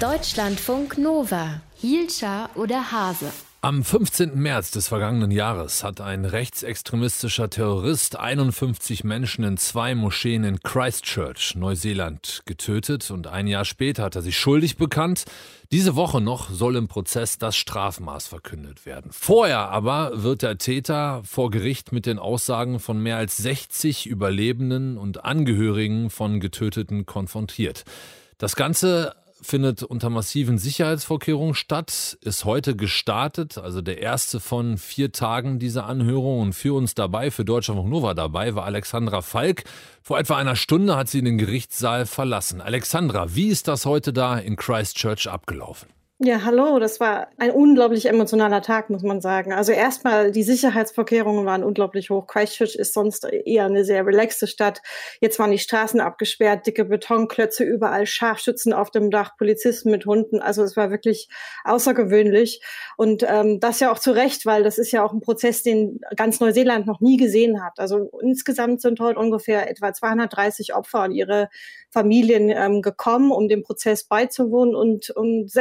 Deutschlandfunk Nova. Hielscher oder Hase? Am 15. März des vergangenen Jahres hat ein rechtsextremistischer Terrorist 51 Menschen in 2 Moscheen in Christchurch, Neuseeland, getötet und ein Jahr später hat er sich schuldig bekannt. Diese Woche noch soll im Prozess das Strafmaß verkündet werden. Vorher aber wird der Täter vor Gericht mit den Aussagen von mehr als 60 Überlebenden und Angehörigen von Getöteten konfrontiert. Das Ganze findet unter massiven Sicherheitsvorkehrungen statt, ist heute gestartet, also der erste von 4 Tagen dieser Anhörung. Und für uns dabei, für Deutschlandfunk Nova dabei, war Alexandra Falk. Vor etwa einer Stunde hat sie den Gerichtssaal verlassen. Alexandra, wie ist das heute da in Christchurch abgelaufen? Ja, hallo, das war ein unglaublich emotionaler Tag, muss man sagen. Also erstmal, die Sicherheitsvorkehrungen waren unglaublich hoch. Christchurch ist sonst eher eine sehr relaxte Stadt. Jetzt waren die Straßen abgesperrt, dicke Betonklötze überall, Scharfschützen auf dem Dach, Polizisten mit Hunden. Also es war wirklich außergewöhnlich. Und das ja auch zu Recht, weil das ist ja auch ein Prozess, den ganz Neuseeland noch nie gesehen hat. Also insgesamt sind heute ungefähr etwa 230 Opfer und ihre Familien gekommen, um dem Prozess beizuwohnen, und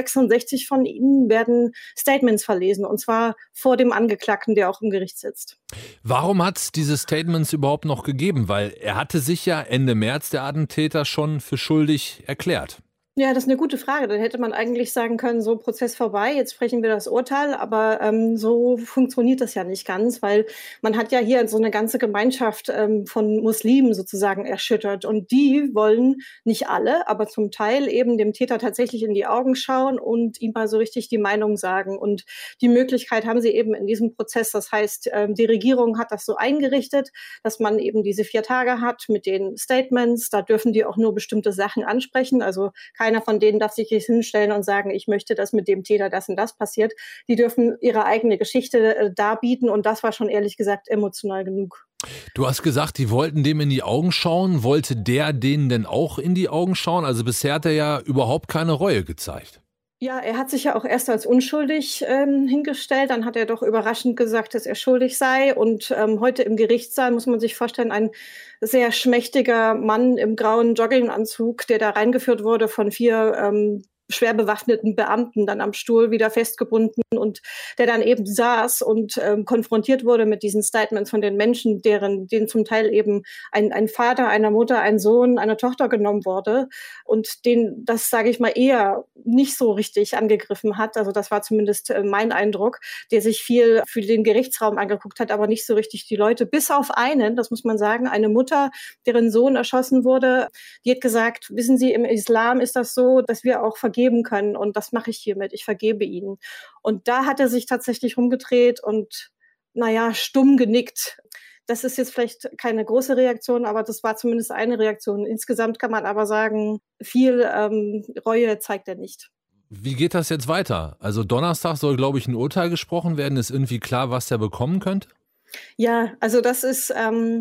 66 von ihnen werden Statements verlesen, und zwar vor dem Angeklagten, der auch im Gericht sitzt. Warum hat es diese Statements überhaupt noch gegeben? Weil er hatte sich ja Ende März, der Attentäter, schon für schuldig erklärt. Ja, das ist eine gute Frage. Dann hätte man eigentlich sagen können, so, Prozess vorbei, jetzt sprechen wir das Urteil. Aber so funktioniert das ja nicht ganz, weil man hat ja hier so eine ganze Gemeinschaft von Muslimen sozusagen erschüttert. Und die wollen, nicht alle, aber zum Teil eben dem Täter tatsächlich in die Augen schauen und ihm mal so richtig die Meinung sagen. Und die Möglichkeit haben sie eben in diesem Prozess. Das heißt, die Regierung hat das so eingerichtet, dass man eben diese 4 Tage hat mit den Statements. Da dürfen die auch nur bestimmte Sachen ansprechen. Also keiner von denen darf sich jetzt hinstellen und sagen, ich möchte, dass mit dem Täter das und das passiert. Die dürfen ihre eigene Geschichte darbieten, und das war schon ehrlich gesagt emotional genug. Du hast gesagt, die wollten dem in die Augen schauen. Wollte der denen denn auch in die Augen schauen? Also bisher hat er ja überhaupt keine Reue gezeigt. Ja, er hat sich ja auch erst als unschuldig hingestellt. Dann hat er doch überraschend gesagt, dass er schuldig sei. Und heute im Gerichtssaal muss man sich vorstellen, ein sehr schmächtiger Mann im grauen Jogginganzug, der da reingeführt wurde von 4 schwer bewaffneten Beamten, dann am Stuhl wieder festgebunden, und der dann eben saß und konfrontiert wurde mit diesen Statements von den Menschen, denen zum Teil eben ein Vater, eine Mutter, ein Sohn, eine Tochter genommen wurde, und den das, sage ich mal, eher nicht so richtig angegriffen hat. Also das war zumindest mein Eindruck, der sich viel für den Gerichtsraum angeguckt hat, aber nicht so richtig die Leute. Bis auf einen, das muss man sagen, eine Mutter, deren Sohn erschossen wurde, die hat gesagt, wissen Sie, im Islam ist das so, dass wir auch vergeben können, und das mache ich hiermit, ich vergebe ihnen. Und da hat er sich tatsächlich rumgedreht und, stumm genickt. Das ist jetzt vielleicht keine große Reaktion, aber das war zumindest eine Reaktion. Insgesamt kann man aber sagen, viel Reue zeigt er nicht. Wie geht das jetzt weiter? Also Donnerstag soll, glaube ich, ein Urteil gesprochen werden. Ist irgendwie klar, was der bekommen könnte? Ja, also das ist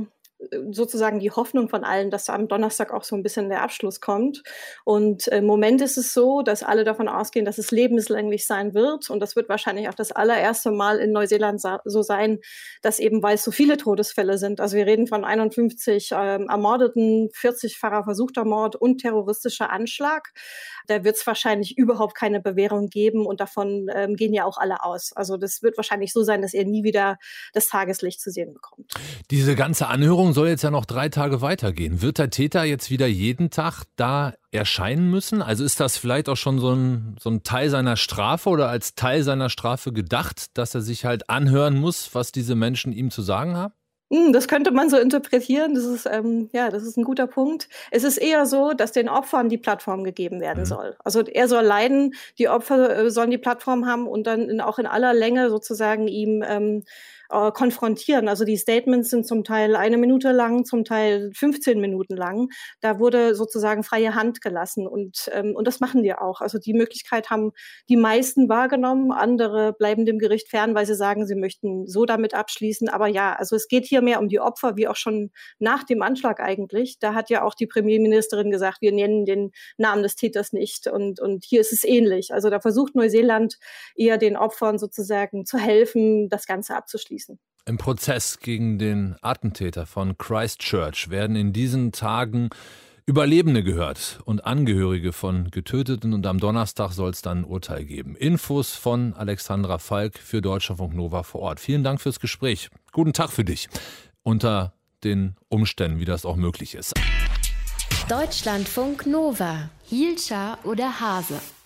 sozusagen die Hoffnung von allen, dass am Donnerstag auch so ein bisschen der Abschluss kommt. Und im Moment ist es so, dass alle davon ausgehen, dass es lebenslänglich sein wird. Und das wird wahrscheinlich auch das allererste Mal in Neuseeland so sein, dass eben, weil es so viele Todesfälle sind, also wir reden von 51 Ermordeten, 40-facher versuchter Mord und terroristischer Anschlag, da wird es wahrscheinlich überhaupt keine Bewährung geben, und davon gehen ja auch alle aus. Also das wird wahrscheinlich so sein, dass er nie wieder das Tageslicht zu sehen bekommt. Diese ganze Anhörung soll jetzt ja noch 3 Tage weitergehen. Wird der Täter jetzt wieder jeden Tag da erscheinen müssen? Also ist das vielleicht auch schon so ein Teil seiner Strafe oder als Teil seiner Strafe gedacht, dass er sich halt anhören muss, was diese Menschen ihm zu sagen haben? Das könnte man so interpretieren. Das ist ein guter Punkt. Es ist eher so, dass den Opfern die Plattform gegeben werden soll. Also er soll leiden, die Opfer sollen die Plattform haben und dann auch in aller Länge sozusagen ihm konfrontieren. Also die Statements sind zum Teil 1 Minute lang, zum Teil 15 Minuten lang. Da wurde sozusagen freie Hand gelassen, und das machen die auch. Also die Möglichkeit haben die meisten wahrgenommen, andere bleiben dem Gericht fern, weil sie sagen, sie möchten so damit abschließen. Aber ja, also es geht hier mehr um die Opfer, wie auch schon nach dem Anschlag eigentlich. Da hat ja auch die Premierministerin gesagt, wir nennen den Namen des Täters nicht, und hier ist es ähnlich. Also da versucht Neuseeland eher den Opfern sozusagen zu helfen, das Ganze abzuschließen. Im Prozess gegen den Attentäter von Christchurch werden in diesen Tagen Überlebende gehört und Angehörige von Getöteten, und am Donnerstag soll es dann ein Urteil geben. Infos von Alexandra Falk für Deutschlandfunk Nova vor Ort. Vielen Dank fürs Gespräch. Guten Tag für dich. Unter den Umständen, wie das auch möglich ist. Deutschlandfunk Nova. Hielscher oder Hase?